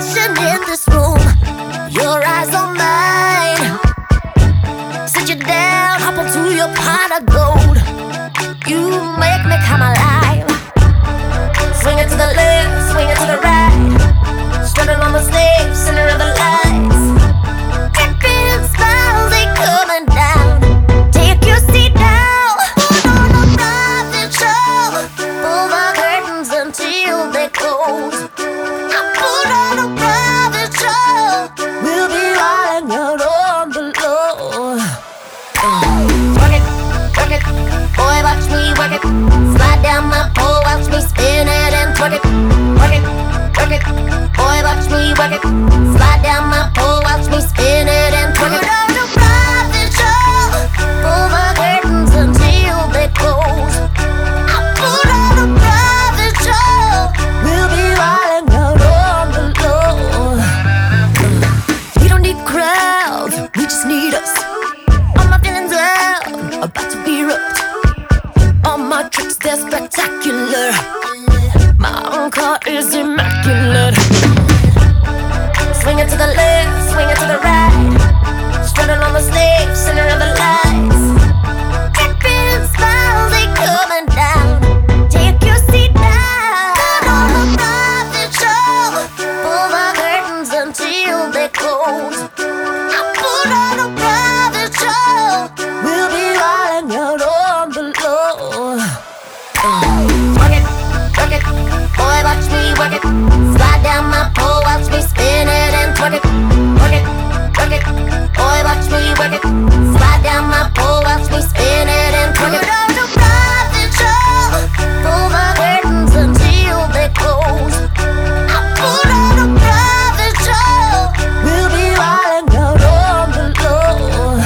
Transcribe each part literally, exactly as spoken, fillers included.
passion in this room. Your eyes on mine. Sit you down, hop onto your pot of gold. You make me come alive. Swing it to the left, swing it to the right. Strutting on the stage, center of the lights. Dripping smiles, they coming down. Take your seat now. Put on a private show. Pull the curtains until they close. I put on a private show. We'll be riding out on the low. Work it, work it, boy, watch me work it. Slide down my pole, watch me spin it and twerk it. Work it, work it, boy, watch me work it. Slide down my pole, watch me spin it and twerk it. Put on a private show. Pull the curtains until they close. I put on a private show. We'll be riding out on the low. We don't need crowds, we just need us. All my feelings out, about to be erupt. All my tricks, they're spectacular. My own car is immaculate. Swing it to the left, swing it to the right. Strutting on the stage, center of the lights. Dripping smiles, they coming down. Take your seat now. Put on a private show. Pull the curtains until they close. I put on a private show. We'll be riding out on the low. Work it, work it, boy, watch me work it. Slide down my pole, watch me spin it and twerk it. Work it, work it, boy, watch me work it. Slide down my pole, watch me spin it and twerk it. Put on a private show. Pull the curtains until they close. I put on a private show. We'll be riding out on the low.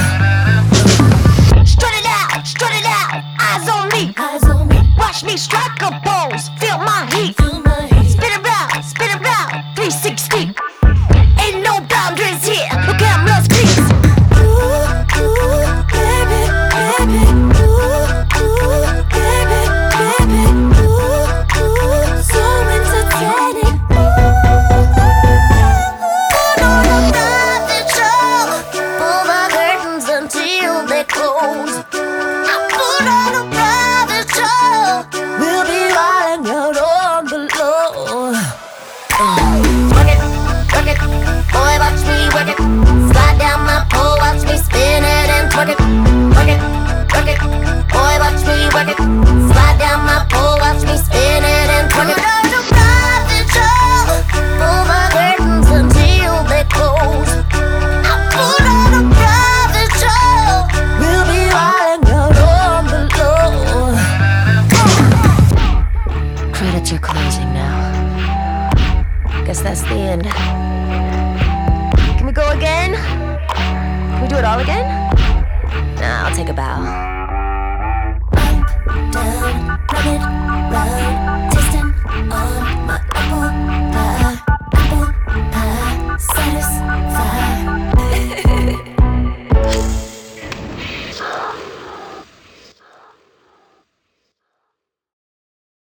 Strut it out, strut it out, eyes on me. Eyes on me. Watch me strike a pose, feel my heat. Feel my heat. Spin around, spin around, three sixty. Ain't no boundaries here, no cameras, please. Ooh, ooh, baby, baby. Ooh, ooh, baby, baby. Ooh, ooh, so entertaining. Ooh, put on a private show. Pull the curtains until they close. I put on a private show. We'll be riding out on the low. Work it, work it, boy, watch me work it. Slide down my pole, watch me spin it and twerk it. Work it, work it, boy, watch me work it. Slide down my pole, watch me spin it and twerk it. Put on a private show. Pull the curtains until they close. I put on a private show. We'll be riding out on the low. Credits are closing now. Guess that's the end. Can we go again? Can we do it all again? Nah, I'll take a bow. Up, down, run it round. Taste